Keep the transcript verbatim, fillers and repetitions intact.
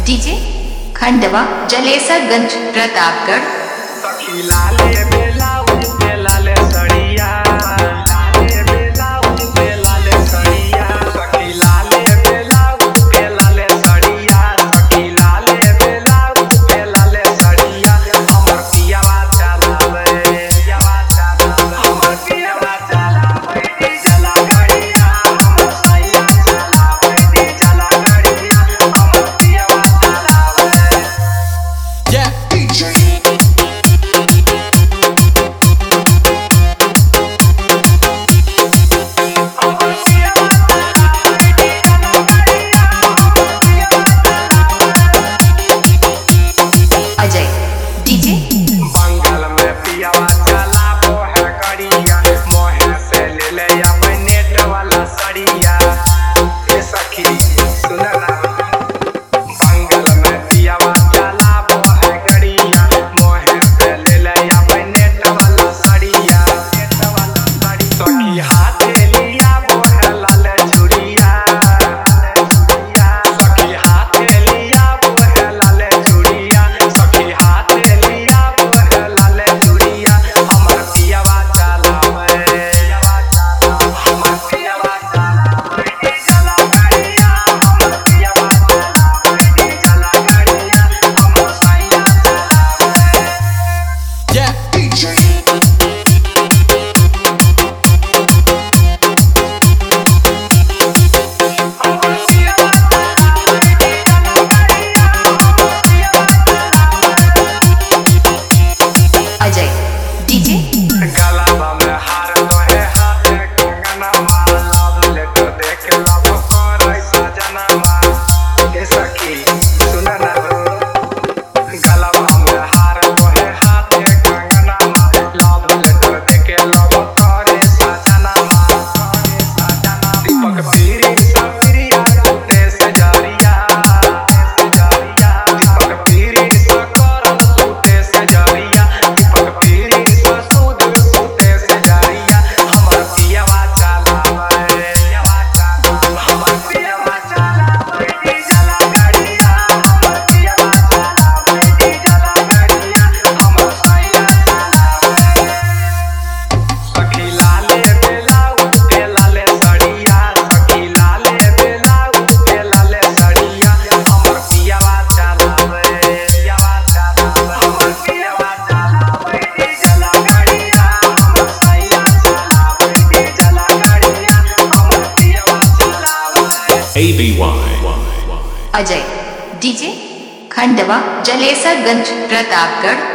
DJ Khandwa Jalesarganj Pratapgarh. सखी लाले बेलाउज पे लाले सड़िया, लाले बेलाउज पे लाले सड़िया, सखी लाले बेलाउज पे लाले सड़िया, सखी लाले बेलाउज पे लाले सड़िया। हमर पियावा चलावे, पियावा चलावे, हमर पियावा चलावे डीजल गाड़िया, हमर सैया चलावे डीजल गाड़िया, हमर पियावा चलावे। Yeah, D J Ajay DJ Bengal में पियावा चलाबो है गाड़िया, मोहे से ले ले अपन नेट वाला सड़िया। ए सखी सुन ना, बंगाल में पियावा चलाबो है गाड़िया, मोहे से ले ले अपन नेट वाला सड़िया, नेट वाला सड़ी। सखी हाथ लिया वो है लाल चूड़िया, सखी हाथ लिया वो है लाल चूड़िया, सखी हाथ लिया वो है लाल चूड़िया। हमर पियावा चलावे, हमर पियावा चलावे डीजल गाड़िया, हमर पियावा चलावे डीजल गाड़िया, हमर सैया चलावे। Yeah, D J हमर पियावा चलावे डीजल गाड़िया, हमर पियावा चलावे। अजय डीजे गलाबा में हार तोहे हाथे कंगनवा, लव लेटर देख लव करे सजनवा। ए सखी सुन ना हो, गलाबा में हार तोहे हाथे कंगनवा, लव लेटर देख लव करे सजनवा, करे सजनवा। दीपक पीरी सफरिया टूटे से जरिया, से जरिया, दीपक पीरी सकर टूटे से जरिया, दीपक पीरी ससुद टूटे से जरिया। हमर पियावा चलावे, पियावा चलावे, हमर पियावा चलावे डीजल गाड़िया, हमर पियावा चलावे डीजल गाड़िया, हमर सैया चलावे। सखी लाले बेलाउज पे लाले सड़िया, सखी लाले बेलाउज पे लाले सड़िया। हमर पियावा चलावे, पियावा चलावे, हमर पियावा चलावे डीजल गाड़िया, हमर सैया चलावे डीजल गाड़िया, हमर पियावा चलावे। A B Y. Ajay DJ Khandwa Jalesarganj Pratapgarh.